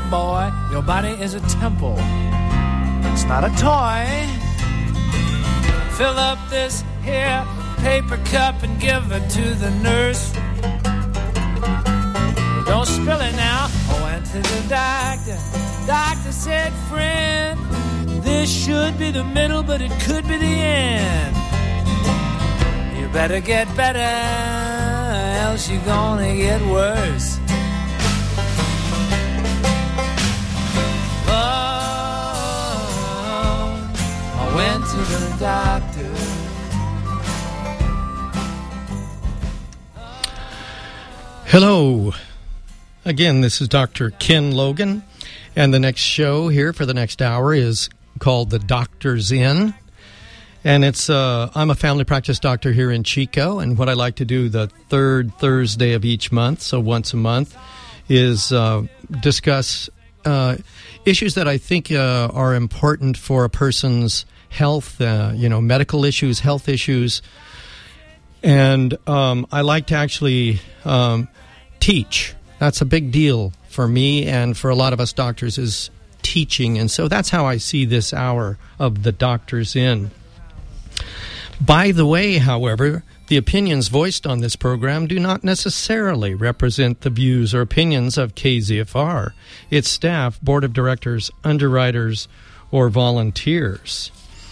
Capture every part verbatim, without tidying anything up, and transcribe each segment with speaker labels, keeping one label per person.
Speaker 1: boy, your body is a temple. It's not a toy. Fill up this here paper cup and give it to the nurse. Don't spill it now. I went to the doctor. Doctor said, friend, this should be the middle, but it could be the end. You better get better, else you're gonna get worse. Oh, I went to the doctor.
Speaker 2: Hello. Again, this is Doctor Ken Logan, and the next show here for the next hour is called The Doctor's Inn. And it's uh, I'm a family practice doctor here in Chico, and what I like to do the third Thursday of each month, so once a month, is uh, discuss uh, issues that I think uh, are important for a person's health, uh, you know, medical issues, health issues. And um, I like to actually um, teach. That's a big deal for me and for a lot of us doctors, is teaching. And so that's how I see this hour of The Doctor's Inn. By the way, however, the opinions voiced on this program do not necessarily represent the views or opinions of K Z F R, its staff, board of directors, underwriters, or volunteers.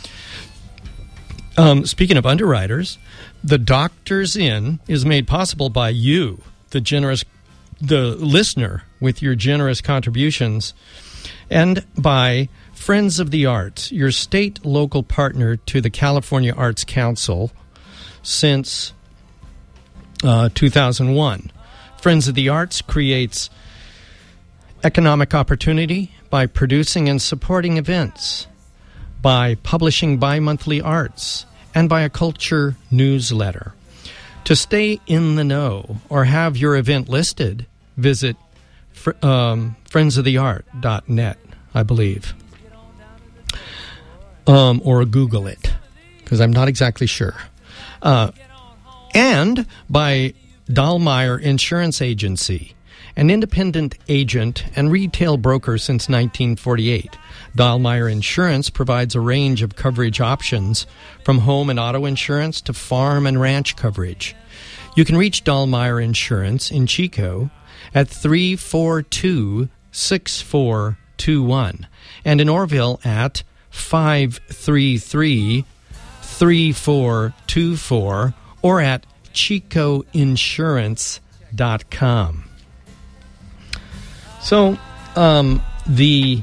Speaker 2: Um, speaking of underwriters, The Doctor's Inn is made possible by you, the generous the listener, with your generous contributions, and by Friends of the Arts, your state local partner to the California Arts Council since uh, two thousand one. Friends of the Arts creates economic opportunity by producing and supporting events, by publishing bi-monthly arts, and by a culture newsletter. To stay in the know or have your event listed, visit fr- um, friends of the art dot net, I believe. Um, or Google it, because I'm not exactly sure. Uh, and by Dahlmeyer Insurance Agency, an independent agent and retail broker since nineteen forty-eight. Dahlmeyer Insurance provides a range of coverage options, from home and auto insurance to farm and ranch coverage. You can reach Dahlmeyer Insurance in Chico at three four two, six four two one, and in Orville at five three three, three four two four, or at chico insurance dot com. So, um, the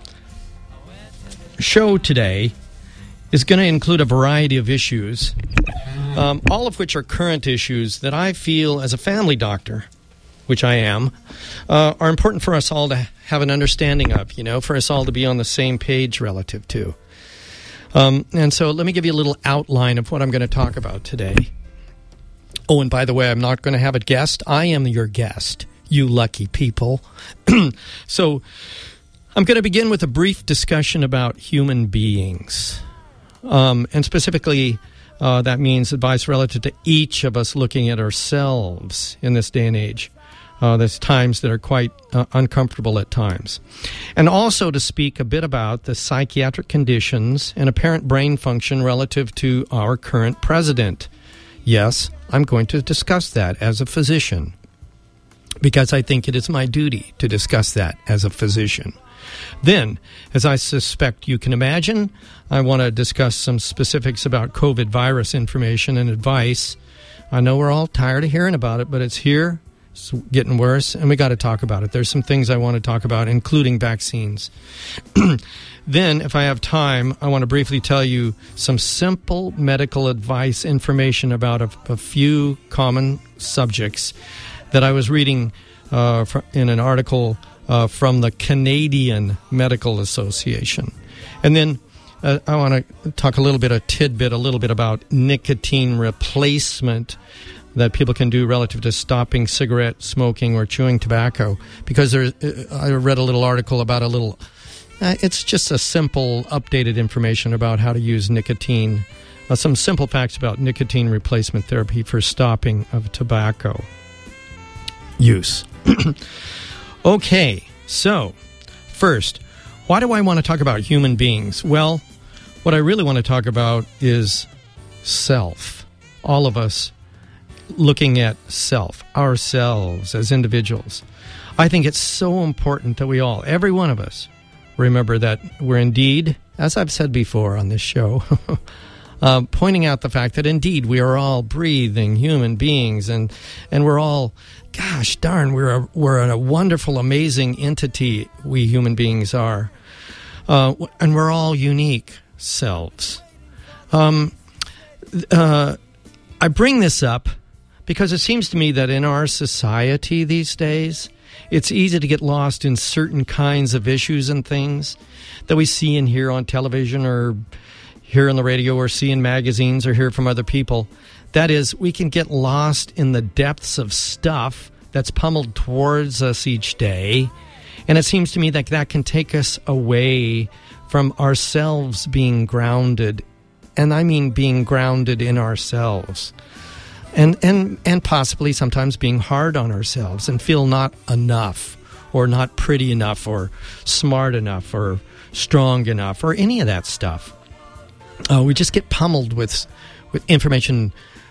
Speaker 2: show today is going to include a variety of issues, um, all of which are current issues that I feel as a family doctor, which I am, uh, are important for us all to have an understanding of, you know, for us all to be on the same page relative to. Um, and so let me give you a little outline of what I'm going to talk about today. Oh, and by the way, I'm not going to have a guest. I am your guest, you lucky people. So I'm going to begin with a brief discussion about human beings. Um, and specifically, uh, that means advice relative to each of us looking at ourselves in this day and age. Uh, there's times that are quite uh, uncomfortable at times. And also to speak a bit about the psychiatric conditions and apparent brain function relative to our current president. Yes, I'm going to discuss that as a physician, because I think it is my duty to discuss that as a physician. Then, as I suspect you can imagine, I want to discuss some specifics about COVID virus information and advice. I know we're all tired of hearing about it, but it's here. It's getting worse, and we got to talk about it. There's some things I want to talk about, including vaccines. Then, if I have time, I want to briefly tell you some simple medical advice information about a, a few common subjects that I was reading uh, in an article uh, from the Canadian Medical Association. And then uh, I want to talk a little bit, a tidbit, a little bit about nicotine replacement that people can do relative to stopping cigarette smoking or chewing tobacco. Because there, I read a little article about a little, uh, it's just a simple, updated information about how to use nicotine, uh, some simple facts about nicotine replacement therapy for stopping of tobacco use. Okay, so First, why do I want to talk about human beings? Well, what I really want to talk about is self. All of us looking at self, ourselves as individuals. I think it's so important that we all, every one of us, remember that we're indeed, as I've said before on this show, uh, pointing out the fact that indeed we are all breathing human beings, and and we're all, gosh darn, we're a, we're a wonderful, amazing entity, we human beings are. Uh, and we're all unique selves. Um, uh, I bring this up because it seems to me that in our society these days, it's easy to get lost in certain kinds of issues and things that we see and hear on television or hear on the radio or see in magazines or hear from other people. That is, we can get lost in the depths of stuff that's pummeled towards us each day. And it seems to me that that can take us away from ourselves being grounded. And I mean being grounded in ourselves. And, and, and possibly sometimes being hard on ourselves and feel not enough or not pretty enough or smart enough or strong enough or any of that stuff. Uh, we just get pummeled with, with information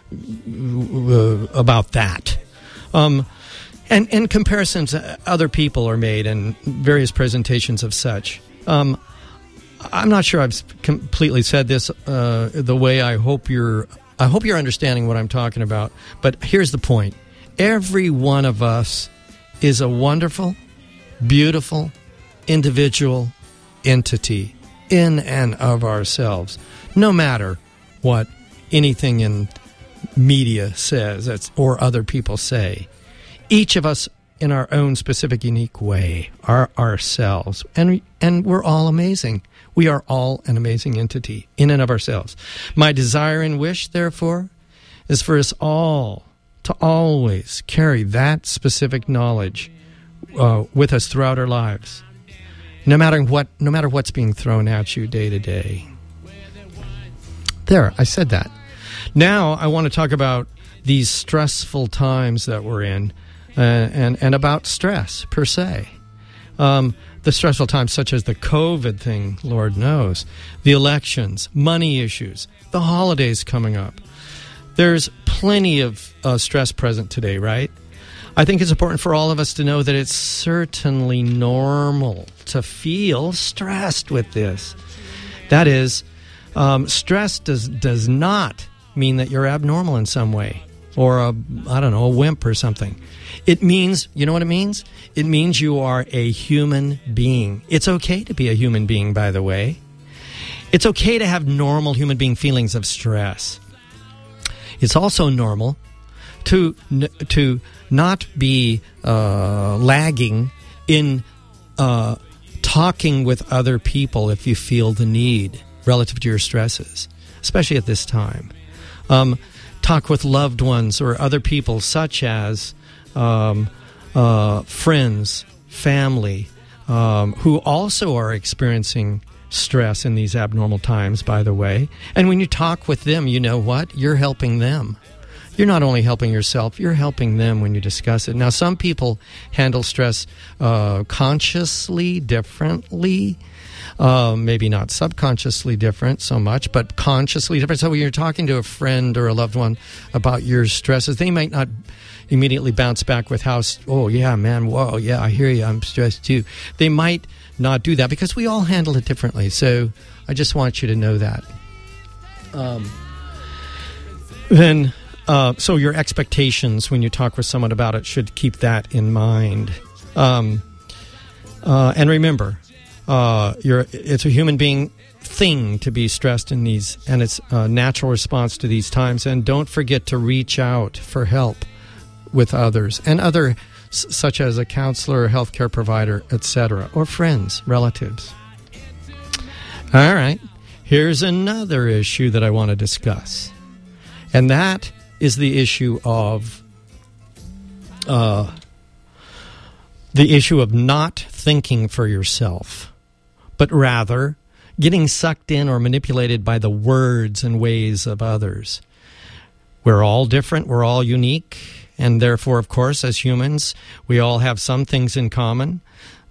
Speaker 2: uh, about that. Um, and, and comparisons other people are made and various presentations of such. Um, I'm not sure I've completely said this uh, the way I hope you're I hope you're understanding what I'm talking about, but here's the point. Every one of us is a wonderful, beautiful, individual entity in and of ourselves, no matter what anything in media says that's, or other people say. Each of us in our own specific, unique way are ourselves, and and we're all amazing. We are all an amazing entity in and of ourselves. My desire and wish, therefore, is for us all to always carry that specific knowledge uh, with us throughout our lives, no matter what, no matter what's being thrown at you day to day. There, I said that. Now I want to talk about these stressful times that we're in, uh, and and about stress per se. Um, the stressful times such as the COVID thing, Lord knows, the elections, money issues, the holidays coming up. There's plenty of uh, stress present today, right? I think it's important for all of us to know that it's certainly normal to feel stressed with this. That is, um, stress does does not mean that you're abnormal in some way, or a, I don't know, a wimp or something. It means, you know what it means? It means you are a human being. It's okay to be a human being, by the way. It's okay to have normal human being feelings of stress. It's also normal to to not be uh, lagging in uh, talking with other people if you feel the need relative to your stresses, especially at this time. Um, talk with loved ones or other people such as um, uh, friends, family, um, who also are experiencing stress in these abnormal times, by the way. And when you talk with them, you know what? You're helping them. You're not only helping yourself, you're helping them when you discuss it. Now, some people handle stress uh, consciously differently. Uh, maybe not subconsciously different so much, but consciously different. So when you're talking to a friend or a loved one about your stresses, they might not immediately bounce back with how, oh, yeah, man, whoa, yeah, I hear you, I'm stressed too. They might not do that because we all handle it differently. So I just want you to know that. Um, then, uh, so your expectations when you talk with someone about it should keep that in mind. Um, uh, and remember, Uh, you're, it's a human being thing to be stressed in these, and it's a natural response to these times. And don't forget to reach out for help with others and other, s- such as a counselor, a healthcare provider, et cetera, or friends, relatives. All right, here's another issue that I want to discuss, and that is the issue of uh, the issue of not thinking for yourself, but rather getting sucked in or manipulated by the words and ways of others. We're all different, we're all unique, and therefore, of course, as humans, we all have some things in common.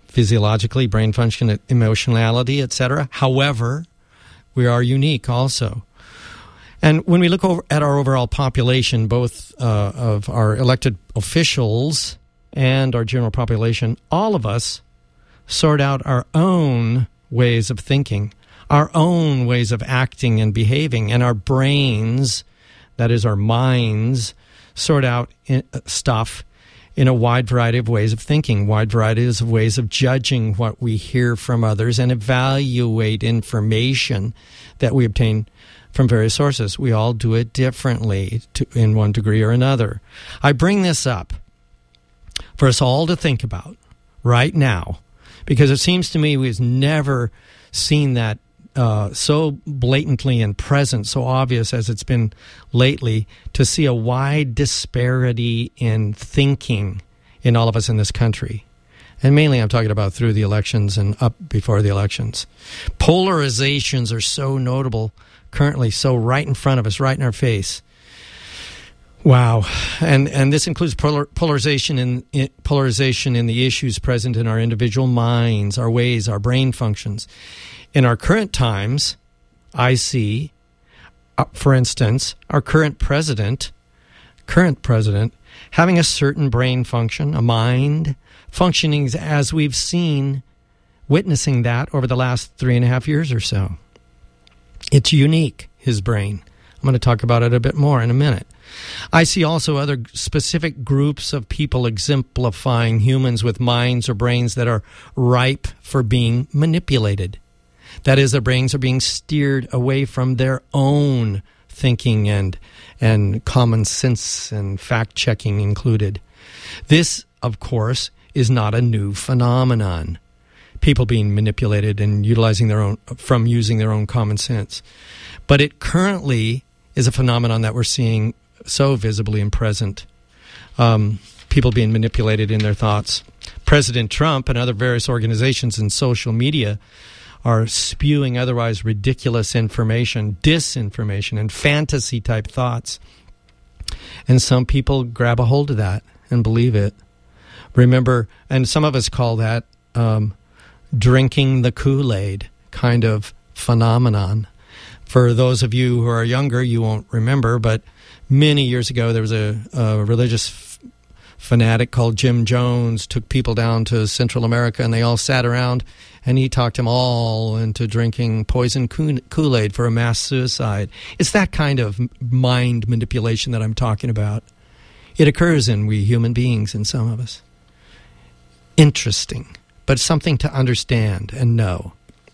Speaker 2: physiologically, brain function, emotionality, et cetera. However, we are unique also. And when we look over at our overall population, both uh, of our elected officials and our general population, all of us sort out our own ways of thinking, our own ways of acting and behaving, and our brains, that is our minds, sort out in, uh, stuff in a wide variety of ways of thinking, wide varieties of ways of judging what we hear from others and evaluate information that we obtain from various sources. We all do it differently to, in one degree or another. I bring this up for us all to think about right now, because it seems to me we've never seen that uh, so blatantly and present, so obvious as it's been lately, to see a wide disparity in thinking in all of us in this country. And mainly I'm talking about through the elections and up before the elections. Polarizations are so notable currently, so right in front of us, right in our face. Wow. And and this includes polar, polarization in, in polarization in the issues present in our individual minds, our ways, our brain functions. In our current times, I see, uh, for instance, our current president, current president, having a certain brain function, a mind, functioning as we've seen, witnessing that over the last three and a half years or so. It's unique, his brain. I'm going to talk about it a bit more in a minute. I see also other specific groups of people exemplifying humans with minds or brains that are ripe for being manipulated. That is, their brains are being steered away from their own thinking and and common sense and fact-checking included. This, of course, is not a new phenomenon. People being manipulated and utilizing their own from using their own common sense. But it currently is a phenomenon that we're seeing so visibly and present. Um, people being manipulated in their thoughts. President Trump and other various organizations and social media are spewing otherwise ridiculous information, disinformation, and fantasy-type thoughts. And some people grab a hold of that and believe it. Remember, and some of us call that um, drinking the Kool-Aid kind of phenomenon. For those of you who are younger, you won't remember, but many years ago there was a, a religious f- fanatic called Jim Jones, took people down to Central America, and they all sat around, and he talked them all into drinking poison Kool-Aid for a mass suicide. It's that kind of mind manipulation that I'm talking about. It occurs in we human beings, in some of us. Interesting, but something to understand and know.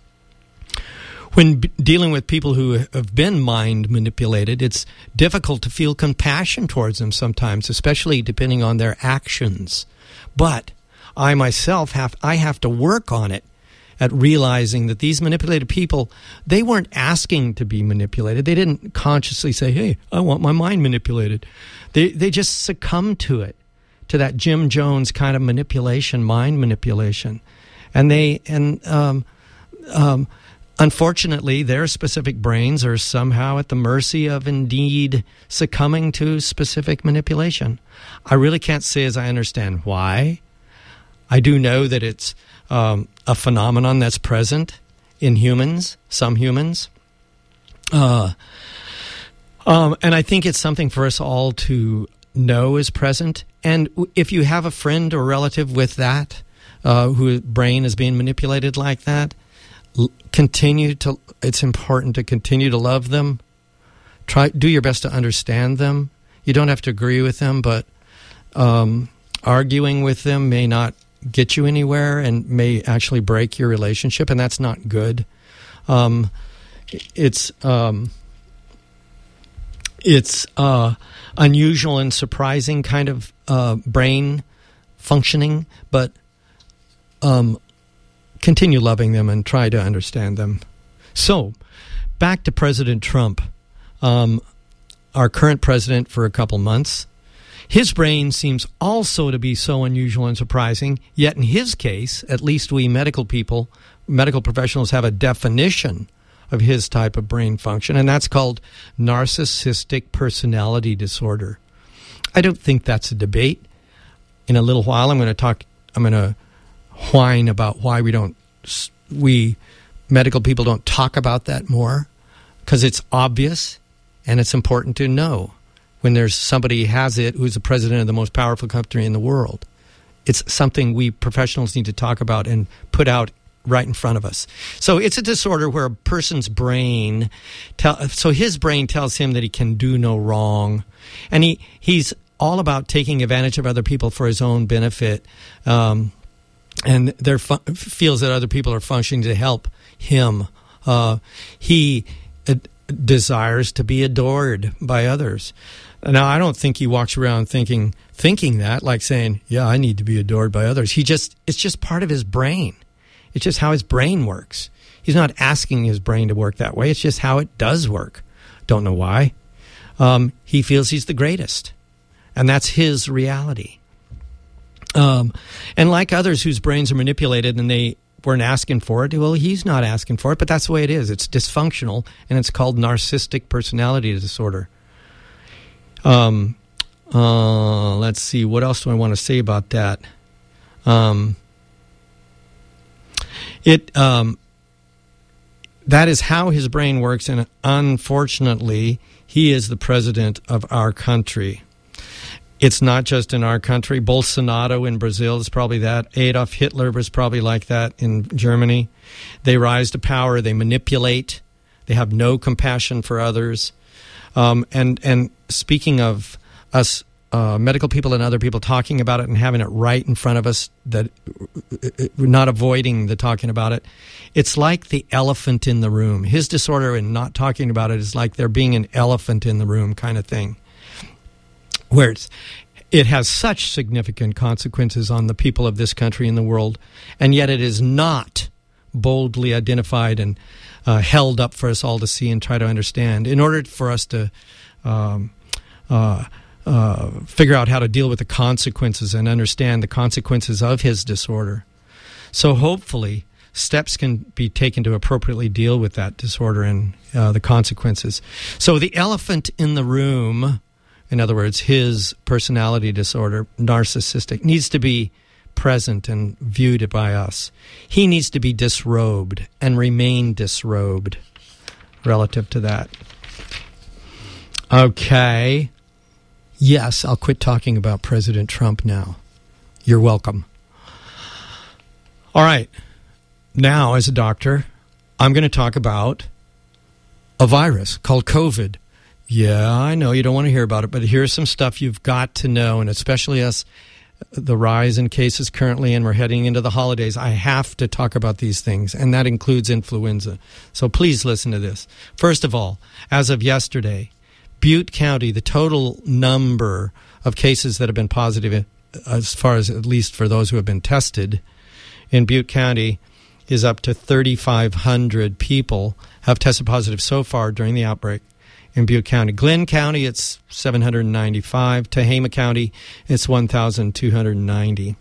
Speaker 2: When b- dealing with people who have been mind manipulated, it's difficult to feel compassion towards them sometimes, especially depending on their actions. But I myself have I have to work on it, at realizing that these manipulated people, they weren't asking to be manipulated. They didn't consciously say, hey, I want my mind manipulated. They they just succumbed to it, to that Jim Jones kind of manipulation, mind manipulation. And they, and um, um, unfortunately, their specific brains are somehow at the mercy of indeed succumbing to specific manipulation. I really can't say as I understand why. I do know that it's um, a phenomenon that's present in humans, some humans. Uh, um, and I think it's something for us all to know is present. And if you have a friend or relative with that, uh, whose brain is being manipulated like that, l- continue to, it's important to continue to love them. Try, do your best to understand them. You don't have to agree with them, but um, arguing with them may not get you anywhere and may actually break your relationship, and that's not good. Um, it's um, it's uh, unusual and surprising kind of uh, brain functioning, but um, continue loving them and try to understand them. So, back to President Trump, um, our current president for a couple months. His brain seems also to be so unusual and surprising, yet in his case, at least we medical people, medical professionals have a definition of his type of brain function, and that's called narcissistic personality disorder. I don't think that's a debate. In a little while, I'm going to talk, I'm going to whine about why we don't, we medical people don't talk about that more, because it's obvious and it's important to know when there's somebody who has it who's the president of the most powerful country in the world. It's something we professionals need to talk about and put out right in front of us. So it's a disorder where a person's brain, tell, so his brain tells him that he can do no wrong. And he, he's all about taking advantage of other people for his own benefit. Um, and there fu- feels that other people are functioning to help him. Uh, he uh, desires to be adored by others. Now, I don't think he walks around thinking thinking that, like saying, yeah, I need to be adored by others. He just, it's just part of his brain. It's just how his brain works. He's not asking his brain to work that way. It's just how it does work. Don't know why. Um, he feels he's the greatest. And that's his reality. Um, and like others whose brains are manipulated and they weren't asking for it, well, he's not asking for it, but that's the way it is. It's dysfunctional, and it's called narcissistic personality disorder. Um, uh, let's see, what else do I want to say about that? Um, it, um, that is how his brain works, and unfortunately, he is the president of our country. It's not just in our country. Bolsonaro in Brazil is probably that. Adolf Hitler was probably like that in Germany. They rise to power. They manipulate. They have no compassion for others. Um, and and speaking of us uh, medical people and other people talking about it and having it right in front of us, that we're not avoiding the talking about it, it's like the elephant in the room. His disorder and not talking about it is like there being an elephant in the room kind of thing, where it's, it has such significant consequences on the people of this country and the world, and yet it is not boldly identified and uh, held up for us all to see and try to understand. In order for us to um, uh, uh, figure out how to deal with the consequences and understand the consequences of his disorder. So hopefully steps can be taken to appropriately deal with that disorder and uh, the consequences. So the elephant in the room, in other words, his personality disorder, narcissistic, needs to be present and viewed by us. He needs to be disrobed and remain disrobed relative to that. Okay. Yes, I'll quit talking about President Trump now. You're welcome. All right. Now, as a doctor, I'm going to talk about a virus called COVID. Yeah, I know you don't want to hear about it, but here's some stuff you've got to know, and especially us, the rise in cases currently, and we're heading into the holidays. I have to talk about these things, and that includes influenza. So please listen to this. First of all, as of yesterday, Butte County, the total number of cases that have been positive, as far as at least for those who have been tested in Butte County, is up to thirty-five hundred people have tested positive so far during the outbreak in Butte County. Glenn County, it's seven hundred ninety-five. Tehama County, it's one thousand two hundred ninety.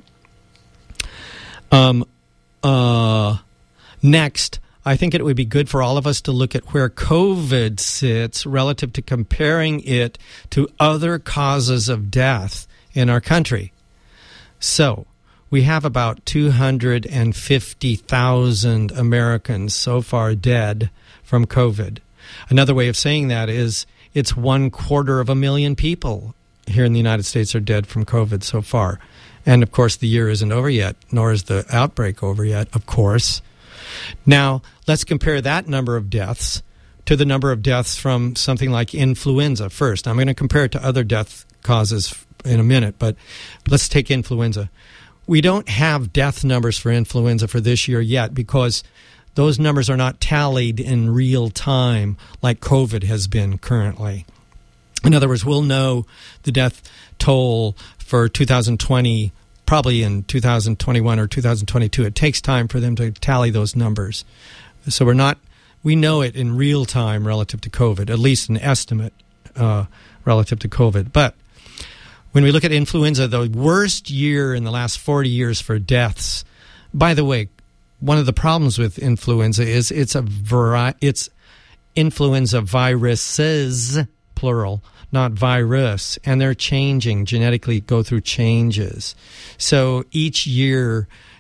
Speaker 2: Um, uh, next, I think it would be good for all of us to look at where COVID sits relative to comparing it to other causes of death in our country. So, we have about two hundred fifty thousand Americans so far dead from COVID. Another way of saying that is it's one quarter of a million people here in the United States are dead from COVID so far. And, of course, the year isn't over yet, nor is the outbreak over yet, of course. Now, let's compare that number of deaths to the number of deaths from something like influenza first. I'm going to compare it to other death causes in a minute, but let's take influenza. We don't have death numbers for influenza for this year yet because those numbers are not tallied in real time like COVID has been currently. In other words, we'll know the death toll for two thousand twenty probably in two thousand twenty-one or two thousand twenty-two. It takes time for them to tally those numbers. So we're not, we know it in real time relative to COVID, at least an estimate uh, relative to COVID. But when we look at influenza, the worst year in the last forty years for deaths, by the way, one of the problems with influenza is it's a vari- it's influenza viruses, plural, not virus, and they're changing, genetically go through changes. So each year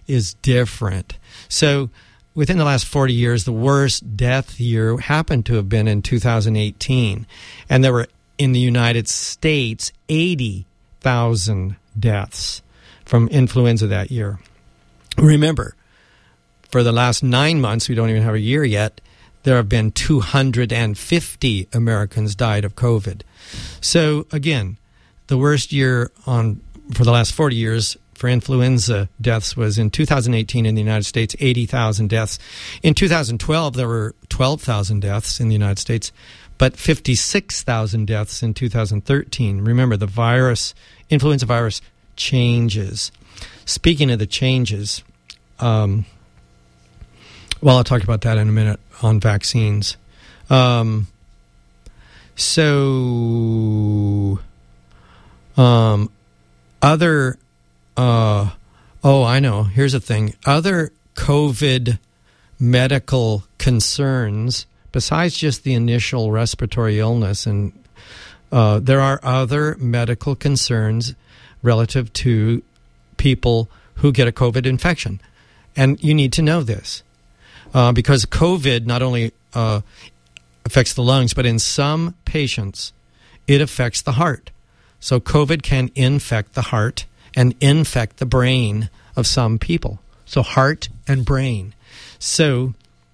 Speaker 2: is different. So within the last forty years, the worst death year happened to have been in two thousand eighteen. And there were, in the United States, eighty thousand deaths from influenza that year. Remember, for the last nine months, we don't even have a year yet, there have been two hundred fifty Americans died of COVID. So again, the worst year on for the last forty years for influenza deaths was in two thousand eighteen in the United States, eighty thousand deaths. In two thousand twelve, there were twelve thousand deaths in the United States, but fifty-six thousand deaths in two thousand thirteen. Remember, the virus, influenza virus, changes. Speaking of the changes, um, well, I'll talk about that in a minute on vaccines. Um, so, um, other... Uh, oh, I know. Here's the thing. Other COVID medical concerns, besides just the initial respiratory illness, and uh, there are other medical concerns relative to people who get a COVID infection. And you need to know this uh, because COVID not only uh, affects the lungs, but in some patients, it affects the heart. So COVID can infect the heart and infect the brain of some people. So heart and brain. So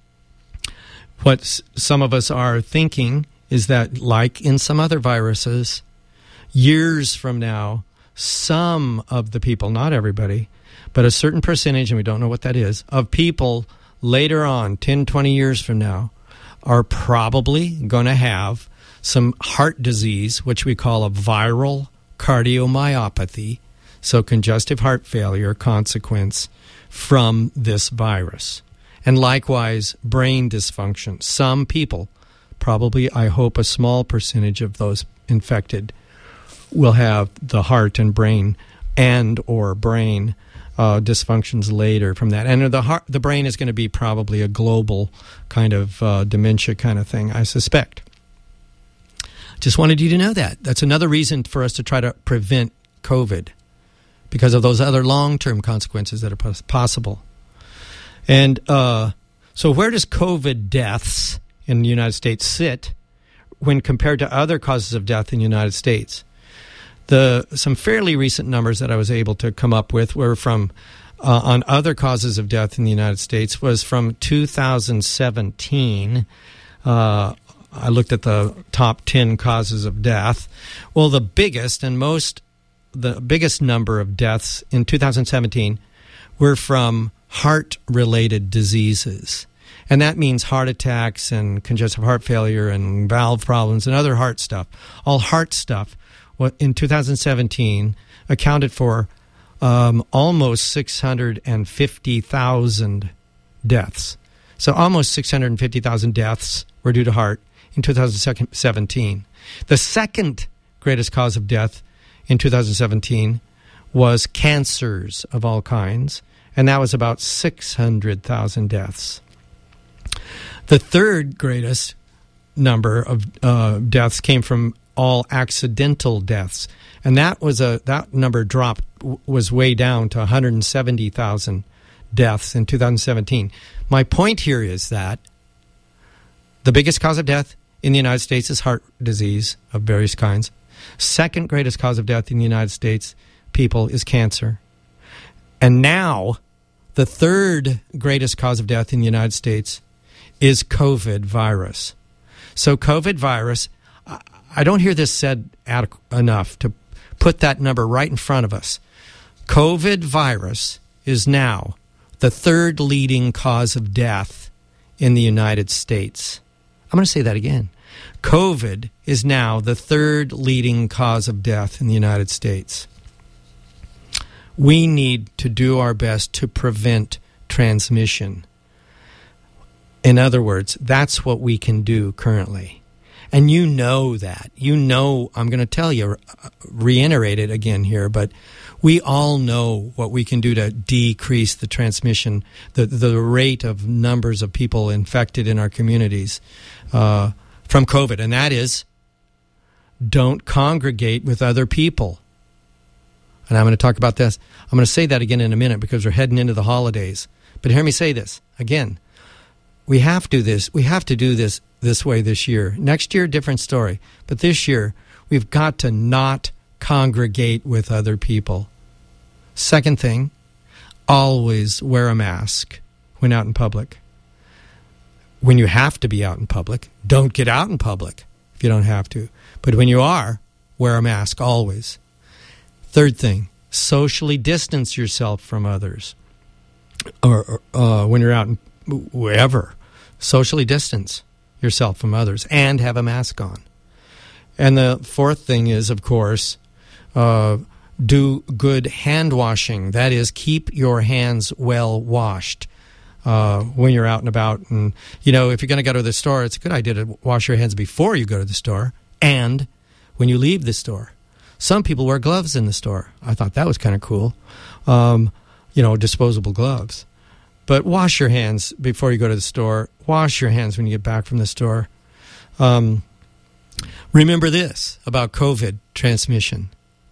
Speaker 2: what some of us are thinking is that, like in some other viruses, years from now, some of the people, not everybody, but a certain percentage, and we don't know what that is, of people later on, ten, twenty years from now, are probably going to have some heart disease, which we call a viral cardiomyopathy. So congestive heart failure consequence from this virus. And likewise, brain dysfunction. Some people, probably I hope a small percentage of those infected, will have the heart and brain and or brain uh, dysfunctions later from that. And the heart, the brain is going to be probably a global kind of uh, dementia kind of thing, I suspect. Just wanted you to know that. That's another reason for us to try to prevent COVID, because of those other long-term consequences that are possible. And uh, so where does COVID deaths in the United States sit when compared to other causes of death in the United States? The some fairly recent numbers that I was able to come up with were from, uh, on other causes of death in the United States, was from two thousand seventeen. Uh, I looked at the top ten causes of death. Well, the biggest and most the biggest number of deaths in two thousand seventeen were from heart-related diseases. And that means heart attacks and congestive heart failure and valve problems and other heart stuff. All heart stuff in two thousand seventeen accounted for um, almost six hundred fifty thousand deaths. So almost six hundred fifty thousand deaths were due to heart in two thousand seventeen. The second greatest cause of death in two thousand seventeen was cancers of all kinds, and that was about six hundred thousand deaths. The third greatest number of uh, deaths came from all accidental deaths, and that was a that number dropped was way down to one hundred seventy thousand deaths in two thousand seventeen. My point here is that the biggest cause of death in the United States is heart disease of various kinds. Second greatest cause of death in the United States, people, is cancer. And now, the third greatest cause of death in the United States is COVID virus. So COVID virus, I don't hear this said adequ- enough to put that number right in front of us. COVID virus is now the third leading cause of death in the United States. I'm going to say that again. COVID is now the third leading cause of death in the United States. We need to do our best to prevent transmission. In other words, that's what we can do currently. And you know that. You know, I'm going to tell you, reiterate it again here, but we all know what we can do to decrease the transmission, the, the rate of numbers of people infected in our communities uh, from COVID. And that is, don't congregate with other people. And I'm going to talk about this. I'm going to say that again in a minute because we're heading into the holidays. But hear me say this again. We have to do this. We have to do this this way this year. Next year, different story. But this year, we've got to not congregate with other people. Second thing, always wear a mask when out in public. When you have to be out in public, don't get out in public if you don't have to. But when you are, wear a mask always. Third thing, socially distance yourself from others. Or uh, when you're out in wherever, socially distance yourself from others and have a mask on. And the fourth thing is, of course, uh, do good hand washing. That is, keep your hands well washed uh, when you're out and about. And, you know, if you're going to go to the store, it's a good idea to wash your hands before you go to the store and when you leave the store. Some people wear gloves in the store. I thought that was kind of cool. Um, you know, disposable gloves. But wash your hands before you go to the store. Wash your hands when you get back from the store. Um, remember this about COVID transmission.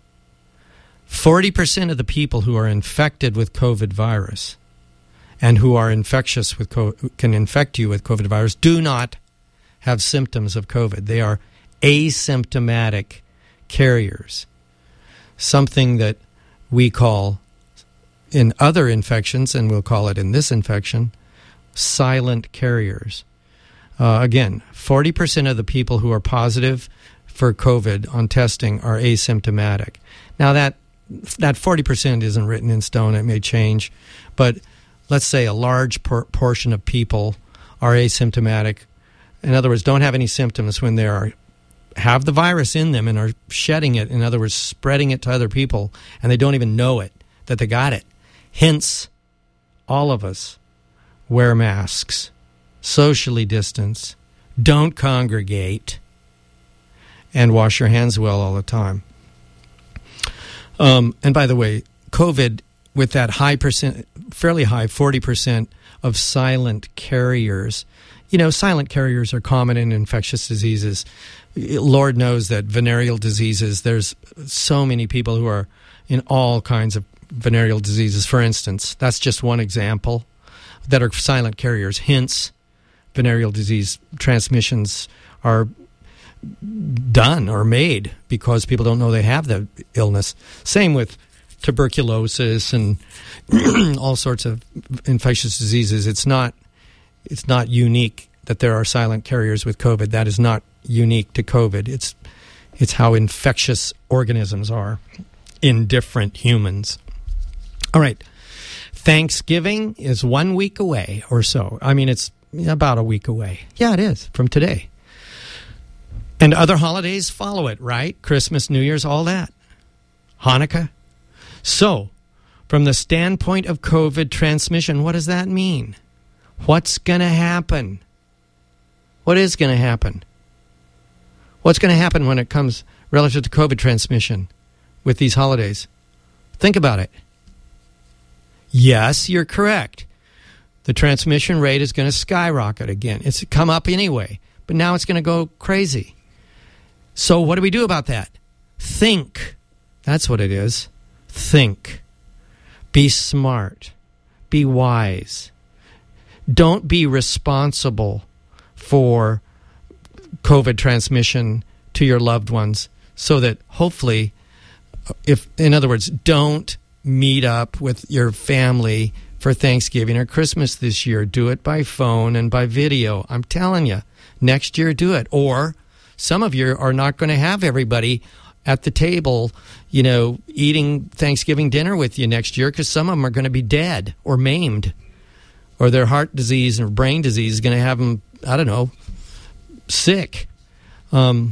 Speaker 2: forty percent of the people who are infected with COVID virus and who are infectious with co- can infect you with COVID virus do not have symptoms of COVID. They are asymptomatic carriers, something that we call in other infections, and we'll call it in this infection, silent carriers. Uh, again, forty percent of the people who are positive for COVID on testing are asymptomatic. Now, that that forty percent isn't written in stone. It may change. But let's say a large por- portion of people are asymptomatic. In other words, don't have any symptoms when they are have the virus in them and are shedding it. In other words, spreading it to other people, and they don't even know it, that they got it. Hence, all of us wear masks, socially distance, don't congregate, and wash your hands well all the time. Um, and by the way, COVID, with that high percent, fairly high, forty percent of silent carriers, you know, silent carriers are common in infectious diseases. Lord knows that venereal diseases, there's so many people who are in all kinds of venereal diseases, for instance. That's just one example that are silent carriers. Hence, venereal disease transmissions are done or made because people don't know they have the illness. Same with tuberculosis and all sorts of infectious diseases. It's not it's not unique that there are silent carriers with COVID. That is not unique to COVID. It's it's how infectious organisms are in different humans. All right. Thanksgiving is one week away or so. I mean, it's about a week away. Yeah, it is, from today. And other holidays follow it, right? Christmas, New Year's, all that. Hanukkah. So, from the standpoint of COVID transmission, what does that mean? What's going to happen? What is going to happen? What's going to happen when it comes relative to COVID transmission with these holidays? Think about it. Yes, you're correct. The transmission rate is going to skyrocket again. It's come up anyway, but now it's going to go crazy. So what do we do about that? Think. That's what it is. Think. Be smart. Be wise. Don't be responsible for COVID transmission to your loved ones so that hopefully, if, in other words, don't meet up with your family for Thanksgiving or Christmas this year. Do it by phone and by video. I'm telling you, next year do it. Or some of you are not going to have everybody at the table, you know, eating Thanksgiving dinner with you next year because some of them are going to be dead or maimed, or their heart disease or brain disease is going to have them, I don't know, sick. Um,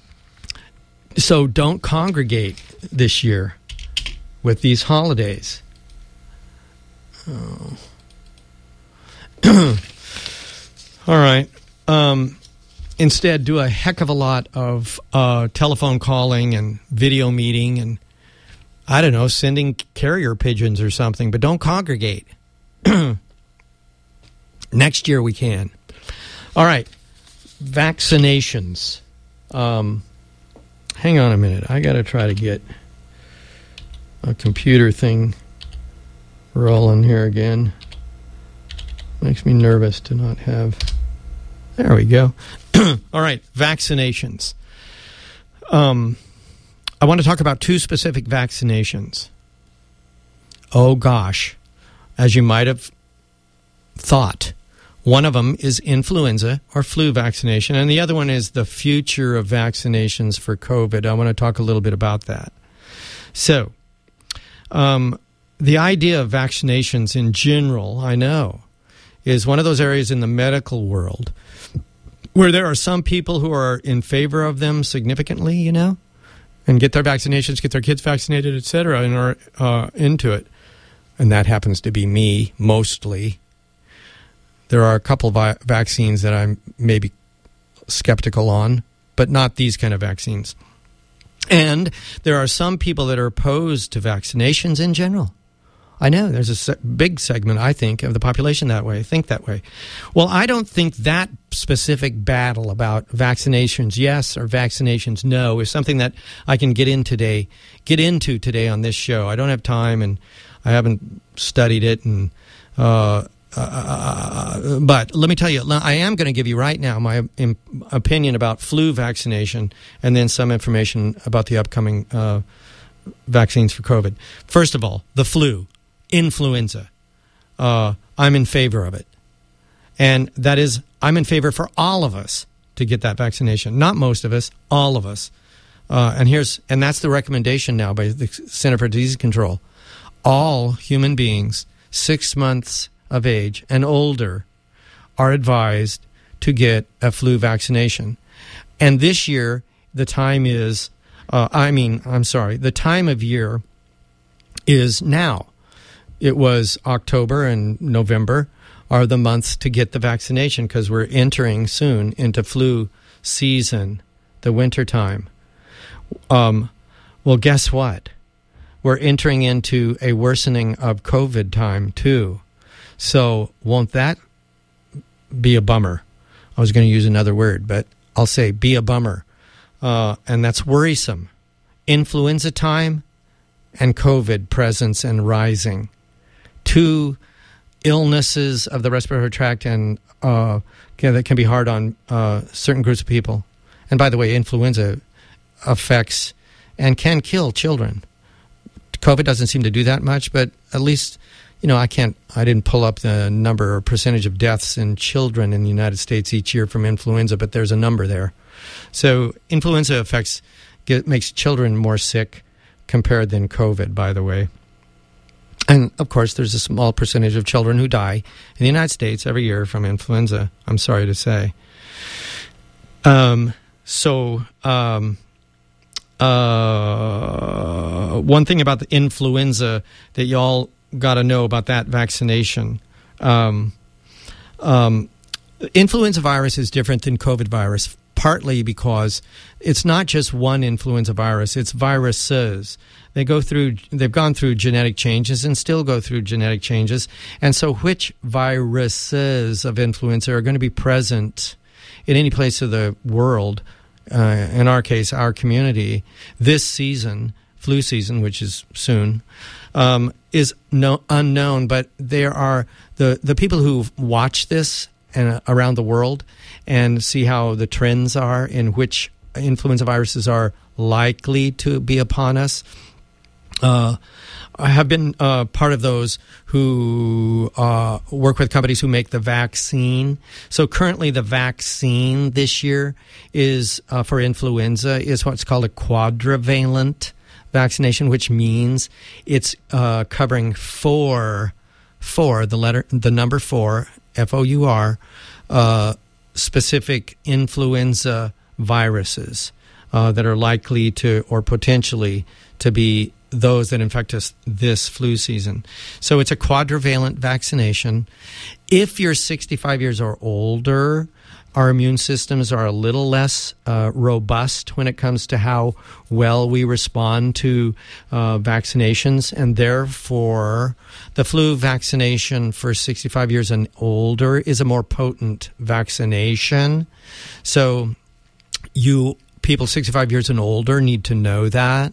Speaker 2: so don't congregate this year with these holidays. Oh. All right. Um, instead, do a heck of a lot of uh, telephone calling and video meeting and, I don't know, sending carrier pigeons or something, but don't congregate. Next year we can. All right. Vaccinations. Um, hang on a minute. I got to try to get a computer thing rolling here again. Makes me nervous to not have... There we go. All right, vaccinations. Um, I want to talk about two specific vaccinations. Oh, gosh. As you might have thought, one of them is influenza or flu vaccination, and the other one is the future of vaccinations for COVID. I want to talk a little bit about that. So, um, the idea of vaccinations in general, I know, is one of those areas in the medical world where there are some people who are in favor of them significantly, you know, and get their vaccinations, get their kids vaccinated, et cetera, and are uh, into it. And that happens to be me, mostly. There are a couple of vi- vaccines that I'm maybe skeptical on, but not these kind of vaccines. And there are some people that are opposed to vaccinations in general. I know there's a se- big segment, I think, of the population that way, think that way. Well, I don't think that specific battle about vaccinations yes or vaccinations no is something that I can get in today, get into today on this show. I don't have time, and I haven't studied it. And uh, uh, but let me tell you, I am going to give you right now my im- opinion about flu vaccination, and then some information about the upcoming uh, vaccines for COVID. First of all, the flu. Influenza. Uh, I'm in favor of it. And that is, I'm in favor for all of us to get that vaccination. Not most of us, all of us. Uh, and here's, and that's the recommendation now by the Center for Disease Control. All human beings six months of age and older are advised to get a flu vaccination. And this year, the time is, uh, I mean, I'm sorry, the time of year is now. It was October and November are the months to get the vaccination because we're entering soon into flu season, the winter time. Um, well, guess what? We're entering into a worsening of COVID time, too. So won't that be a bummer? I was going to use another word, but I'll say be a bummer. Uh, and that's worrisome. Influenza time and COVID presence and rising. Two illnesses of the respiratory tract and uh, yeah, that can be hard on uh, certain groups of people. And by the way, influenza affects and can kill children. COVID doesn't seem to do that much, but at least, you know, I can't, I didn't pull up the number or percentage of deaths in children in the United States each year from influenza, but there's a number there. So influenza affects, get, makes children more sick compared than COVID, by the way. And, of course, there's a small percentage of children who die in the United States every year from influenza, I'm sorry to say. Um, so, um, uh, one thing about the influenza that you all got to know about that vaccination. Um, um, influenza virus is different than COVID virus, partly because it's not just one influenza virus, it's viruses. They go through, they've gone through genetic changes and still go through genetic changes. And so which viruses of influenza are going to be present in any place of the world, uh, in our case, our community, this season, flu season, which is soon, um, is no, unknown. But there are the, the people who watch this and around the world and see how the trends are in which influenza viruses are likely to be upon us. Uh, I have been uh, part of those who uh, work with companies who make the vaccine. So currently the vaccine this year is uh, for influenza is what's called a quadrivalent vaccination, which means it's uh, covering four, four, the letter, the number four, F O U R, uh, specific influenza viruses uh, that are likely to or potentially to be those that infect us this flu season. So it's a quadrivalent vaccination. If you're sixty-five years or older, our immune systems are a little less uh, robust when it comes to how well we respond to uh, vaccinations, and therefore the flu vaccination for sixty-five years and older is a more potent vaccination. So you people sixty-five years and older need to know that.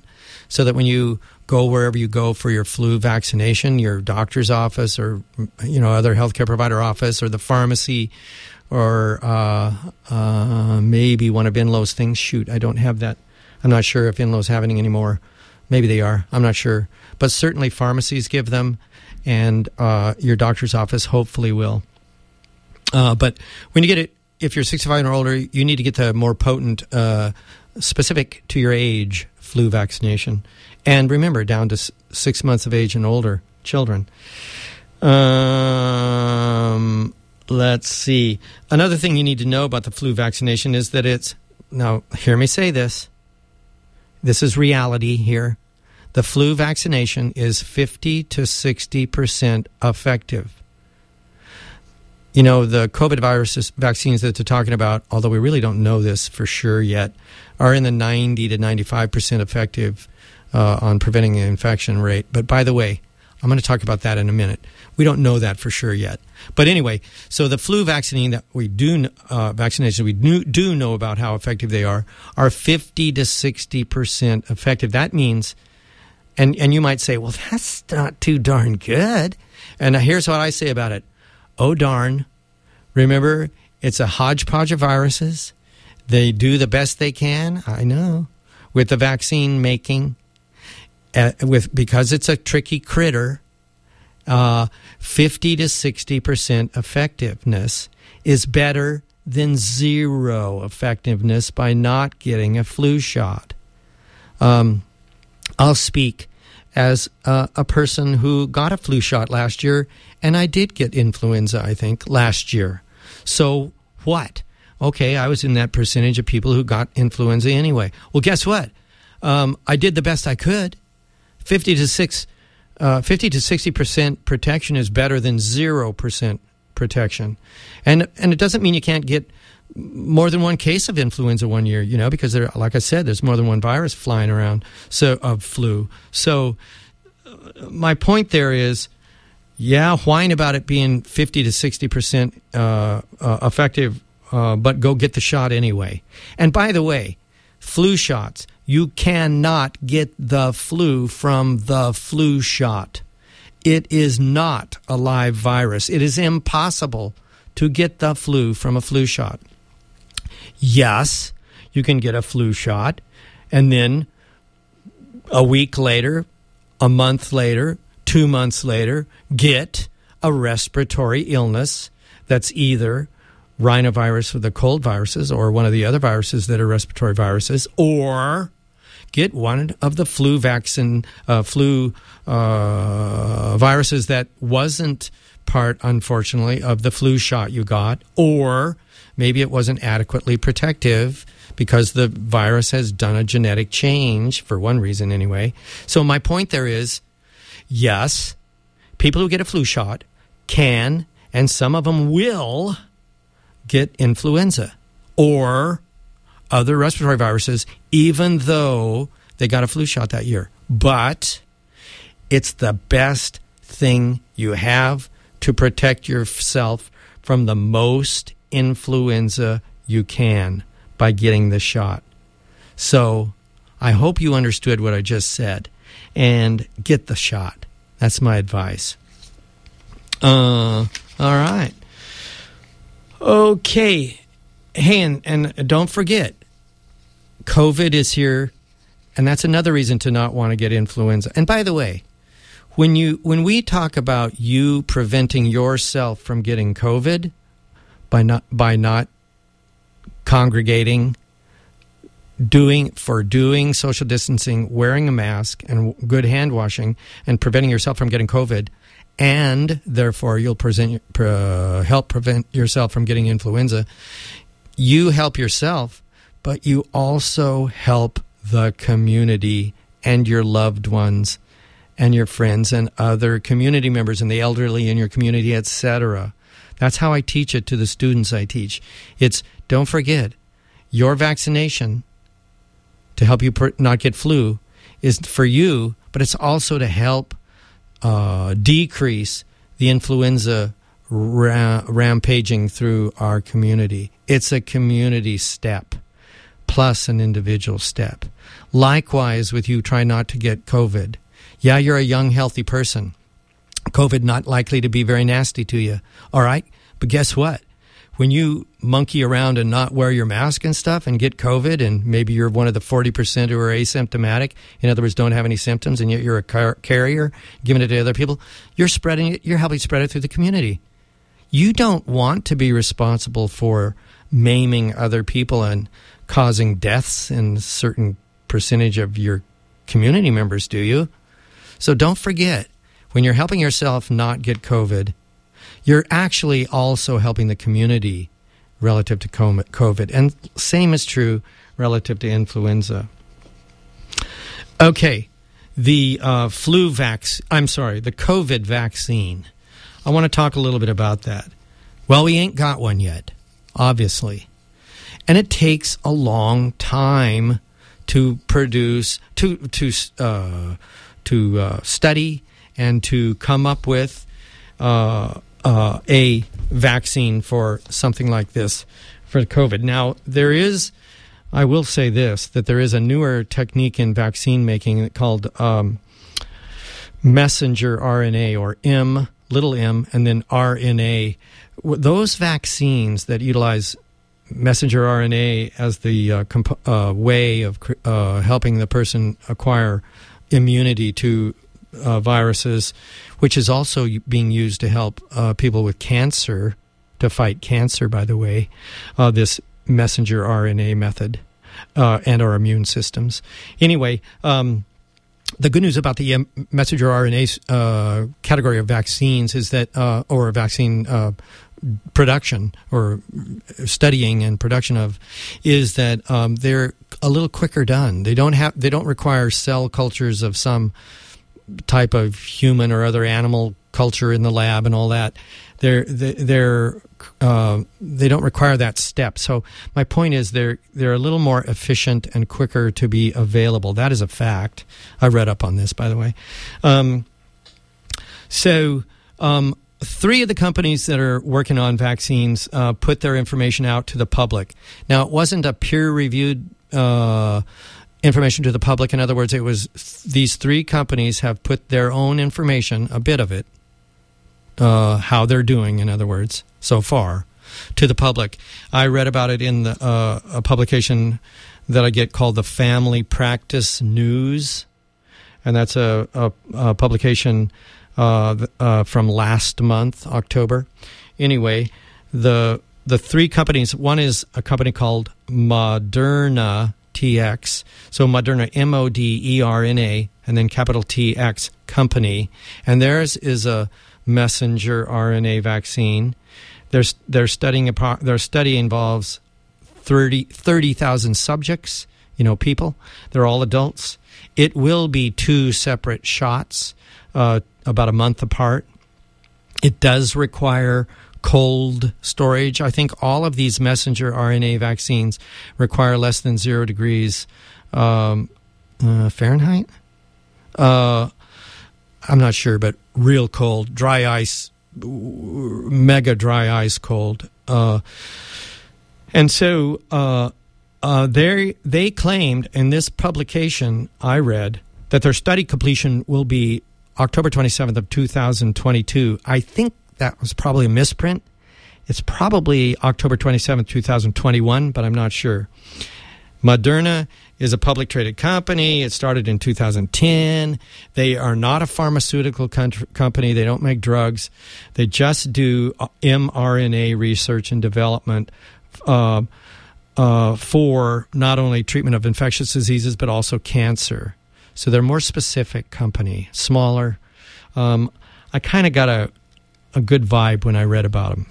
Speaker 2: so that when you go wherever you go for your flu vaccination, your doctor's office or, you know, other healthcare provider office or the pharmacy or uh, uh, maybe one of In-Low's things. Shoot, I don't have that. I'm not sure if In-Low's having any anymore. Maybe they are. I'm not sure. But certainly pharmacies give them, and uh, your doctor's office hopefully will. Uh, but when you get it, if you're sixty-five or older, you need to get the more potent, uh, specific to your age flu vaccination. And remember, down to s- six months of age and older children. Um, let's see. Another thing you need to know about the flu vaccination is that it's, now hear me say this, this is reality here. The flu vaccination is fifty to sixty percent effective. You know, the COVID virus vaccines that they're talking about, although we really don't know this for sure yet, are in the ninety to ninety-five percent effective uh, on preventing an infection rate. But by the way, I'm going to talk about that in a minute. We don't know that for sure yet. But anyway, so the flu vaccine that we do, uh, vaccinations we do, do know about how effective they are, are fifty to sixty percent effective. That means, and, and you might say, well, that's not too darn good. And here's what I say about it. Oh, darn. Remember, it's a hodgepodge of viruses. They do the best they can, I know, with the vaccine making. Uh, with because it's a tricky critter, uh, fifty to sixty percent effectiveness is better than zero effectiveness by not getting a flu shot. Um, I'll speak as uh, a person who got a flu shot last year, and I did get influenza, I think, last year. So what? Okay, I was in that percentage of people who got influenza anyway. Well, guess what? Um, I did the best I could. fifty to six, uh, fifty to sixty percent protection is better than zero percent protection, and and it doesn't mean you can't get more than one case of influenza one year, you know, because there, like I said, there's more than one virus flying around, so of flu. So uh, my point there is, yeah, whine about it being fifty to sixty percent uh, uh, effective, uh, but go get the shot anyway. And by the way, flu shots. You cannot get the flu from the flu shot. It is not a live virus. It is impossible to get the flu from a flu shot. Yes, you can get a flu shot, and then a week later, a month later, two months later, get a respiratory illness that's either rhinovirus or the cold viruses or one of the other viruses that are respiratory viruses, or get one of the flu vaccine, uh, flu uh, viruses that wasn't part, unfortunately, of the flu shot you got, or maybe it wasn't adequately protective because the virus has done a genetic change, for one reason anyway. So my point there is, yes, people who get a flu shot can, and some of them will, get influenza or other respiratory viruses, even though they got a flu shot that year. But it's the best thing you have to protect yourself from the most influenza you can by getting the shot. So I hope you understood what I just said, and get the shot. That's my advice. Uh, all right. Okay. Hey, and, and don't forget, COVID is here, and that's another reason to not want to get influenza. And by the way, when you when we talk about you preventing yourself from getting COVID by not by not congregating, doing for doing social distancing, wearing a mask, and good hand washing, and preventing yourself from getting COVID, and therefore you'll present, uh, help prevent yourself from getting influenza. You help yourself, but you also help the community and your loved ones and your friends and other community members and the elderly in your community, et cetera. That's how I teach it to the students I teach. It's, don't forget, your vaccination to help you per- not get flu is for you, but it's also to help uh, decrease the influenza ra- rampaging through our community. It's a community step plus an individual step. Likewise with you trying not to get COVID. Yeah, you're a young, healthy person. COVID not likely to be very nasty to you. All right? But guess what? When you monkey around and not wear your mask and stuff and get COVID, and maybe you're one of the forty percent who are asymptomatic, in other words, don't have any symptoms, and yet you're a car- carrier, giving it to other people, you're spreading it, you're helping spread it through the community. You don't want to be responsible for maiming other people and causing deaths in a certain percentage of your community members, do you? So don't forget, when you're helping yourself not get COVID, you're actually also helping the community relative to COVID. And same is true relative to influenza. Okay, the uh, flu vaccine, I'm sorry, the COVID vaccine. I want to talk a little bit about that. Well, we ain't got one yet, obviously. And it takes a long time to produce, to, to, uh, to uh, study and to come up with uh, uh, a vaccine for something like this for COVID. Now, there is, I will say this, that there is a newer technique in vaccine making called um, messenger R N A, or M, little m, and then R N A. Those vaccines that utilize messenger R N A as the uh, comp- uh, way of uh, helping the person acquire immunity to uh, viruses, which is also being used to help uh, people with cancer, to fight cancer, by the way, uh, this messenger R N A method uh, and our immune systems. Anyway, um, the good news about the um, messenger R N A uh, category of vaccines is that, uh, or vaccine uh, production or studying and production of, is that um, they're a little quicker done. They don't have, they don't require cell cultures of some type of human or other animal culture in the lab and all that. They're they're uh, they don't require that step. So my point is they're they're a little more efficient and quicker to be available. That is a fact. I read up on this, by the way. Um, so um, three of the companies that are working on vaccines uh, put their information out to the public. Now, it wasn't a peer-reviewed uh, information to the public. In other words, it was th- these three companies have put their own information, a bit of it, uh, how they're doing, in other words, so far, to the public. I read about it in the, uh, a publication that I get called the Family Practice News, and that's a, a, a publication uh, uh, from last month, October. Anyway, the the three companies, one is a company called Moderna T X, so Moderna, M O D E R N A, and then capital T X, company, and theirs is a messenger R N A vaccine. Their their studying their study involves thirty thousand subjects, you know, people. They're all adults. It will be two separate shots, uh, about a month apart. It does require cold storage. I think all of these messenger R N A vaccines require less than zero degrees um, uh, Fahrenheit. Uh, I'm not sure, but real cold, dry ice, mega dry ice cold. Uh, and so uh, uh, they they claimed in this publication I read that their study completion will be October twenty-seventh of two thousand twenty-two. I think that was probably a misprint. It's probably October twenty-seventh, two thousand twenty-one, but I'm not sure. Moderna is a public traded company. It started in two thousand ten. They are not a pharmaceutical company. They don't make drugs. They just do mRNA research and development uh, uh, for not only treatment of infectious diseases, but also cancer. So they're a more specific company, smaller. Um, I kind of got a, a good vibe when I read about them.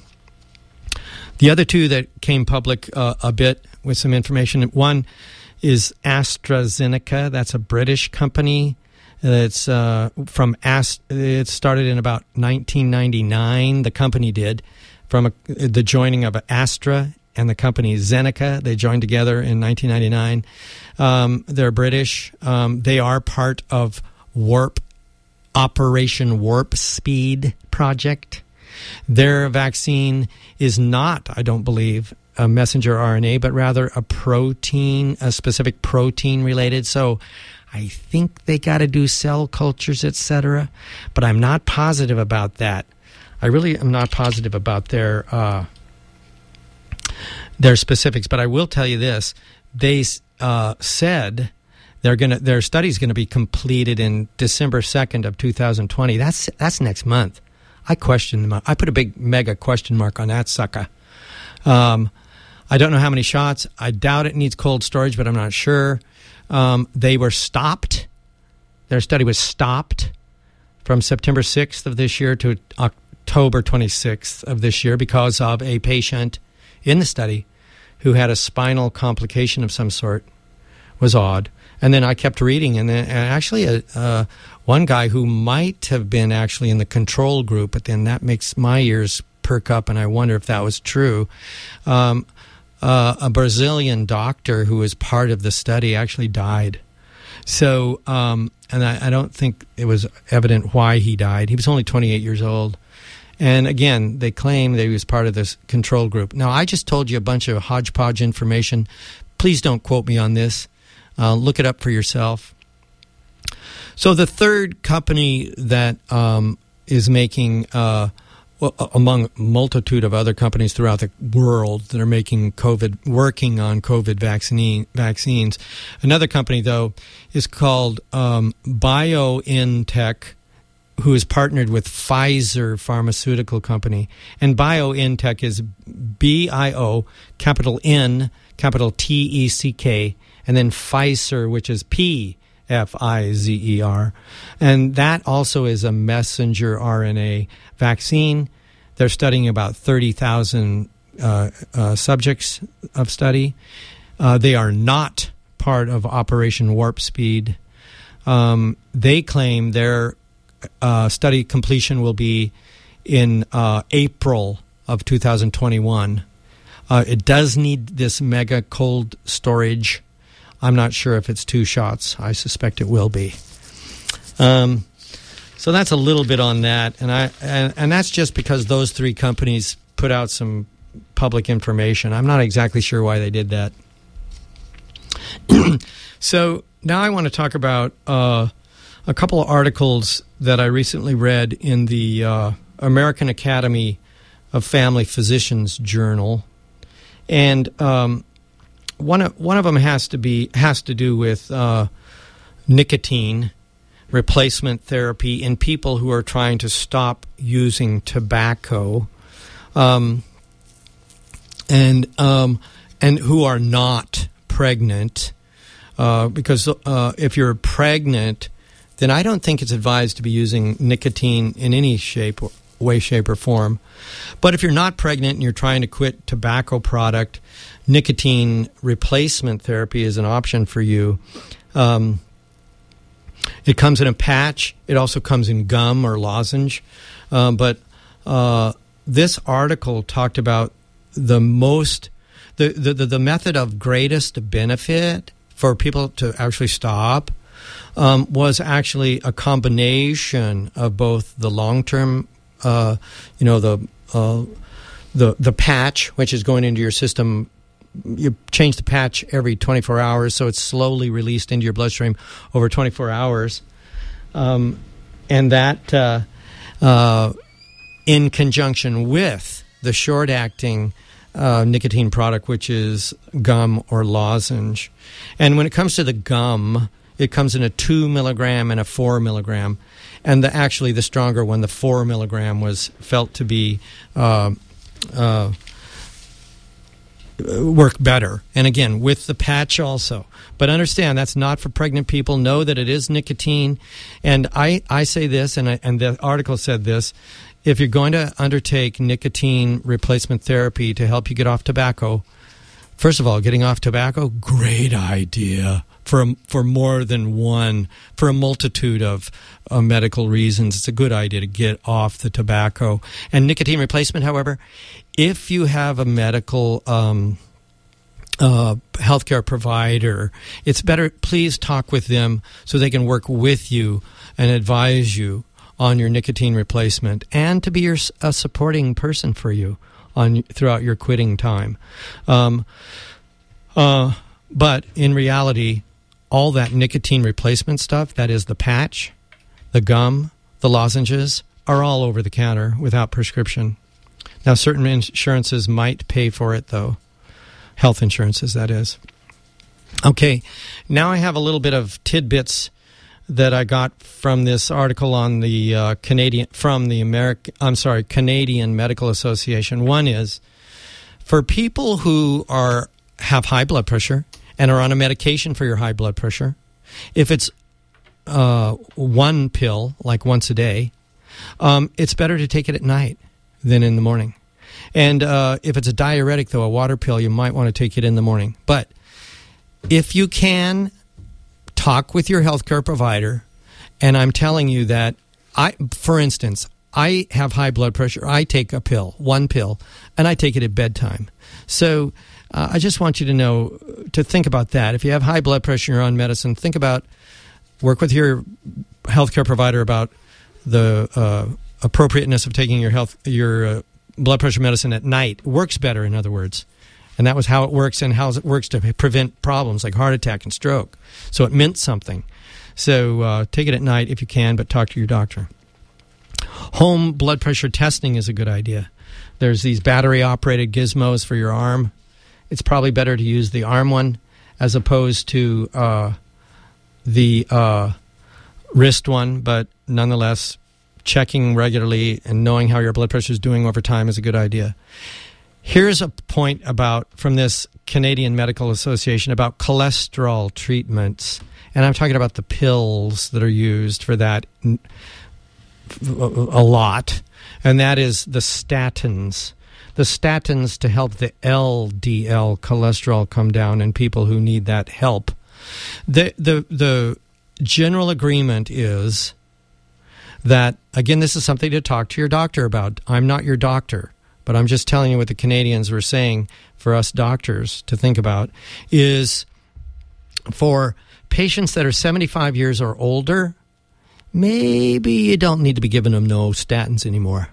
Speaker 2: The other two that came public uh, a bit with some information, one is AstraZeneca. That's a British company. It's uh, from Ast- It started in about nineteen ninety-nine. The company did, from a, the joining of Astra and the company Zeneca. They joined together in nineteen ninety-nine. Um, they're British. Um, they are part of Warp, Operation Warp Speed project. Their vaccine is not, I don't believe, a messenger R N A, but rather a protein, a specific protein related. So I think they got to do cell cultures, et cetera. But I'm not positive about that. I really am not positive about their uh, their specifics. But I will tell you this: they uh, said they're gonna their study's going to be completed in December second of two thousand twenty. That's that's next month. I question them. I put a big mega question mark on that sucker. Um, I don't know how many shots. I doubt it needs cold storage, but I'm not sure. Um, they were stopped. Their study was stopped from September sixth of this year to October twenty-sixth of this year because of a patient in the study who had a spinal complication of some sort. Was odd. And then I kept reading, and then and actually a, uh, one guy who might have been actually in the control group, but then that makes my ears perk up, and I wonder if that was true. Um, uh, a Brazilian doctor who was part of the study actually died. So, um, and I, I don't think it was evident why he died. He was only twenty-eight years old. And again, they claim that he was part of this control group. Now, I just told you a bunch of hodgepodge information. Please don't quote me on this. Uh, look it up for yourself. So the third company that um, is making, uh, well, among a multitude of other companies throughout the world that are making COVID, working on COVID vaccine vaccines, another company though is called um, BioNTech, who is partnered with Pfizer Pharmaceutical Company, and BioNTech is B I O capital N capital T E C K. And then Pfizer, which is P F I Z E R. And that also is a messenger R N A vaccine. They're studying about thirty thousand uh, uh, subjects of study. Uh, they are not part of Operation Warp Speed. Um, they claim their uh, study completion will be in uh, April of two thousand twenty-one. Uh, it does need this mega cold storage. I'm not sure if it's two shots. I suspect it will be. Um, so that's a little bit on that, and I and, and that's just because those three companies put out some public information. I'm not exactly sure why they did that. So now I want to talk about uh, a couple of articles that I recently read in the uh, American Academy of Family Physicians Journal, and um, One of one of them has to be has to do with uh, nicotine replacement therapy in people who are trying to stop using tobacco, um, and um, and who are not pregnant. Uh, because uh, if you're pregnant, then I don't think it's advised to be using nicotine in any shape, or, way, shape, or form. But if you're not pregnant and you're trying to quit tobacco product, nicotine replacement therapy is an option for you. Um, it comes in a patch. It also comes in gum or lozenge. Um, but uh, this article talked about the most, the, the, the, the method of greatest benefit for people to actually stop um, was actually a combination of both the long-term, uh, you know, the uh, the the patch, which is going into your system. You change the patch every twenty-four hours, so it's slowly released into your bloodstream over twenty-four hours. Um, and that, uh, uh, in conjunction with the short-acting uh, nicotine product, which is gum or lozenge. And when it comes to the gum, it comes in a two milligram and a four milligram. And the, actually, the stronger one, the four milligram, was felt to be uh, uh, work better. And again, with the patch also. But understand, that's not for pregnant people. Know that it is nicotine. And I, I say this, and, I, and the article said this, if you're going to undertake nicotine replacement therapy to help you get off tobacco, first of all, getting off tobacco, great idea. For for more than one, for a multitude of uh, medical reasons, it's a good idea to get off the tobacco. And nicotine replacement, however, if you have a medical um, uh, healthcare provider, it's better, please talk with them so they can work with you and advise you on your nicotine replacement and to be your, a supporting person for you on throughout your quitting time. Um, uh, but in reality, all that nicotine replacement stuff, that is the patch, the gum, the lozenges, are all over the counter without prescription. Now, certain insurances might pay for it, though. Health insurances, that is. Okay, now I have a little bit of tidbits that I got from this article on the uh, Canadian from the American. I'm sorry, Canadian Medical Association. One is for people who are have high blood pressure and are on a medication for your high blood pressure. If it's uh, one pill, like once a day, um, it's better to take it at night than in the morning. And uh, if it's a diuretic, though, a water pill, you might want to take it in the morning. But if you can, talk with your healthcare provider, and I'm telling you that, I, for instance, I have high blood pressure. I take a pill, one pill, and I take it at bedtime. So uh, I just want you to know, to think about that. If you have high blood pressure and you're on medicine, think about, work with your healthcare provider about the uh, appropriateness of taking your health, your uh, blood pressure medicine at night. It works better, in other words. And that was how it works and how it works to prevent problems like heart attack and stroke. So it meant something. So uh, take it at night if you can, but talk to your doctor. Home blood pressure testing is a good idea. There's these battery-operated gizmos for your arm. It's probably better to use the arm one as opposed to uh, the uh, wrist one, but nonetheless, checking regularly and knowing how your blood pressure is doing over time is a good idea. Here's a point about from this Canadian Medical Association about cholesterol treatments. And I'm talking about the pills that are used for that a lot. And that is the statins. The statins to help the L D L cholesterol come down in people who need that help. The, the, the general agreement is that, again, this is something to talk to your doctor about. I'm not your doctor. But I'm just telling you what the Canadians were saying for us doctors to think about, is for patients that are seventy-five years or older, maybe you don't need to be giving them no statins anymore.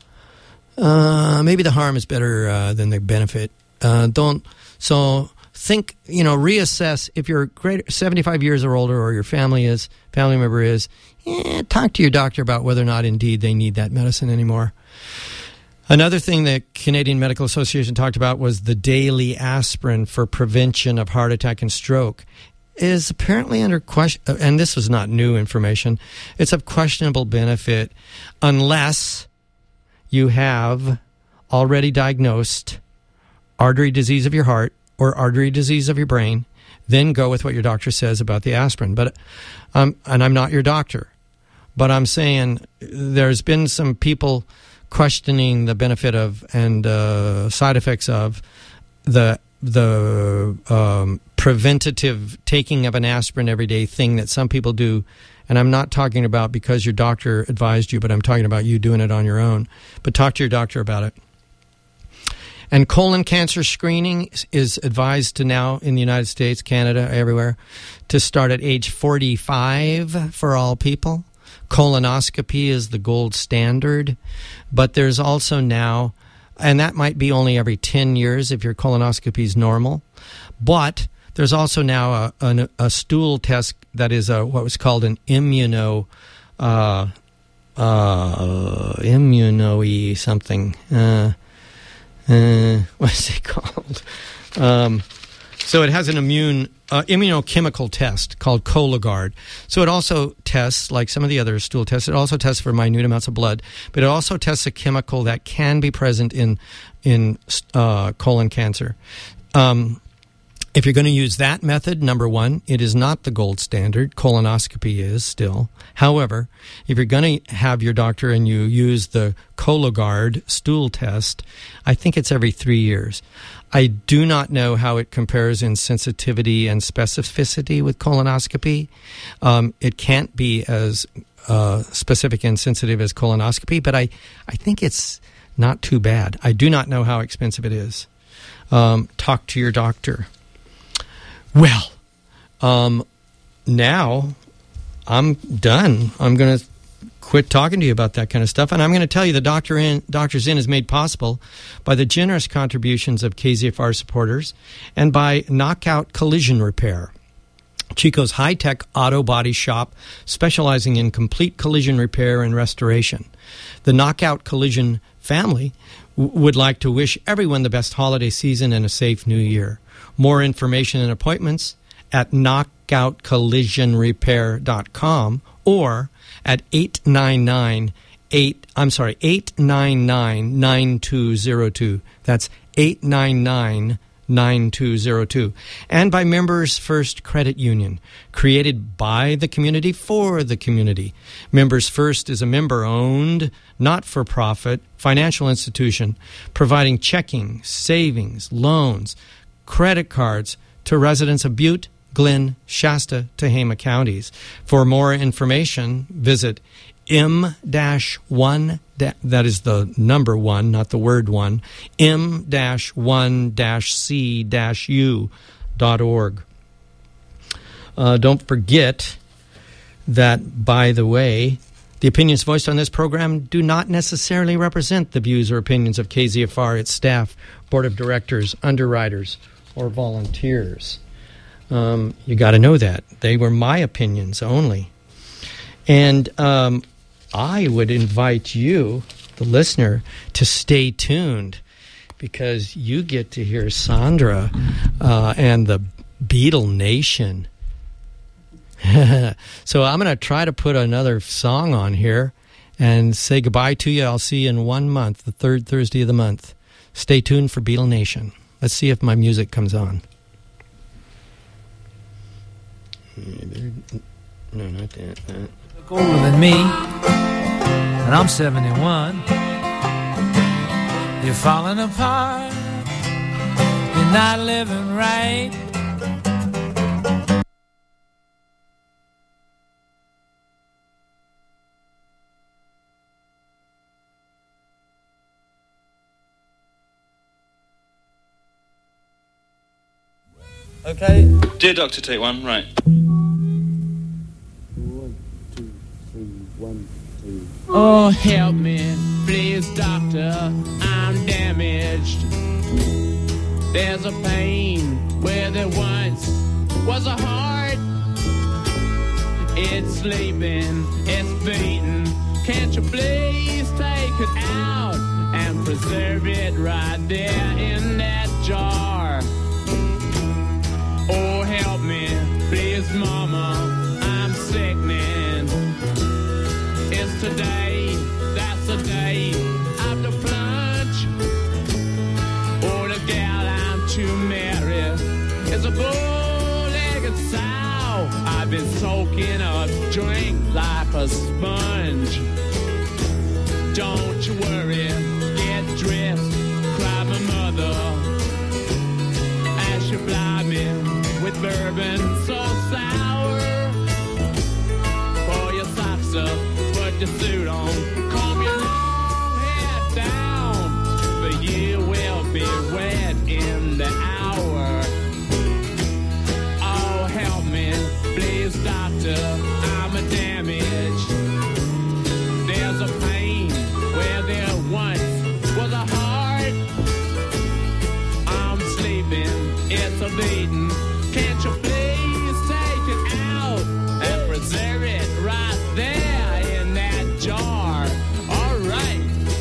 Speaker 2: Uh, maybe the harm is better uh, than the benefit. Uh, don't so think, you know, reassess if you're greater, seventy-five years or older, or your family is family member is. Eh, talk to your doctor about whether or not indeed they need that medicine anymore. Another thing the Canadian Medical Association talked about was the daily aspirin for prevention of heart attack and stroke is apparently under question, and this was not new information. It's of questionable benefit unless you have already diagnosed artery disease of your heart or artery disease of your brain. Then go with what your doctor says about the aspirin. But um, and I'm not your doctor, but I'm saying there's been some people questioning the benefit of and uh, side effects of the the um, preventative taking of an aspirin every day thing that some people do. And I'm not talking about because your doctor advised you, but I'm talking about you doing it on your own. But talk to your doctor about it. And colon cancer screening is advised to now in the United States, Canada, everywhere, to start at age forty-five for all people. Colonoscopy is the gold standard, but there's also now, and that might be only every ten years if your colonoscopy is normal, but there's also now a, a, a stool test that is a, what was called an immuno, uh, uh, immuno-y something. Uh, uh, what's it called? Um, so it has an immune uh, immunochemical test called Cologuard. So it also tests, like some of the other stool tests, it also tests for minute amounts of blood, but it also tests a chemical that can be present in in uh, colon cancer. Um, if you're going to use that method, number one, it is not the gold standard. Colonoscopy is still. However, if you're going to have your doctor and you use the Cologuard stool test, I think it's every three years. I do not know how it compares in sensitivity and specificity with colonoscopy. Um, it can't be as uh, specific and sensitive as colonoscopy, but I, I think it's not too bad. I do not know how expensive it is. Um, talk to your doctor. Well, um, now I'm done. I'm going to quit talking to you about that kind of stuff. And I'm going to tell you the Doctor in, Doctor's Inn is made possible by the generous contributions of K Z F R supporters and by Knockout Collision Repair, Chico's high-tech auto body shop specializing in complete collision repair and restoration. The Knockout Collision family w- would like to wish everyone the best holiday season and a safe new year. More information and appointments at knockout collision repair dot com or at eight nine nine eight I'm sorry eight nine nine nine two zero two. That's eight nine nine nine two zero two. And by Members First Credit Union, created by the community for the community. Members First is a member-owned, not-for-profit financial institution providing checking, savings, loans, credit cards to residents of Butte, Glenn, Shasta, Tehama counties. For more information, visit M one, that is the number one, not the word one, M one C U dot org. Uh, don't forget that, by the way, the opinions voiced on this program do not necessarily represent the views or opinions of K Z F R, its staff, board of directors, underwriters, or volunteers. Um, you got to know that. They were my opinions only. And um, I would invite you, the listener, to stay tuned because you get to hear Sandra uh, and the Beatle Nation. So I'm going to try to put another song on here and say goodbye to you. I'll see you in one month, the third Thursday of the month. Stay tuned for Beatle Nation. Let's see if my music comes on. No, not that. that.
Speaker 1: Look older than me, and I'm seventy-one. You're falling apart. You're not living right.
Speaker 3: Okay. Dear Doctor, take one, right.
Speaker 4: One, two, three, one, two.
Speaker 5: Oh, help me, please, doctor, I'm damaged. There's a pain where there once was a heart. It's sleeping, it's beating. Can't you please take it out and preserve it right there in that jar? Oh, help me, please, mama, I'm sickening. It's today, that's the day of the plunge. Oh, the gal I'm to marry is a bull-legged sow. I've been soaking up drink like a sponge. Don't you worry, get dressed, cry my mother. As you fly me with bourbon so sour. Pull your socks up, put your suit on, comb your long hair down, but you will be wet in the hour. Oh, help me, please, doctor, I'm a damaged. There's a pain where there once was a heart. I'm sleeping, it's a beating. Can't you please take it out and preserve it right there in that jar? All right.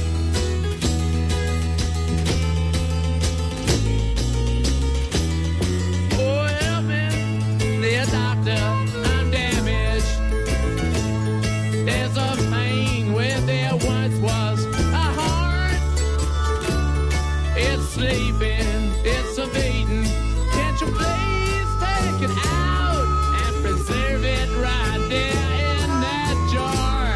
Speaker 5: Oh, help me, dear doctor, I'm damaged. There's a pain where there once was a heart. It's sleeping, it's a beating. Can't you please take it out and preserve it right there in that jar?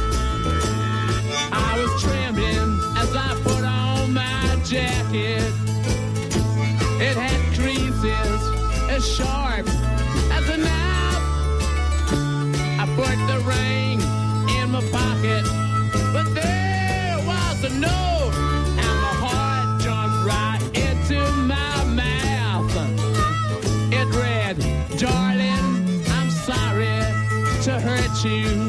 Speaker 5: I was trembling as I put on my jacket. It had creases as sharp as a knife. I put the ring in my pocket, but there was a note, and my heart jumped right into my mouth. It read, darling, I'm sorry to hurt you.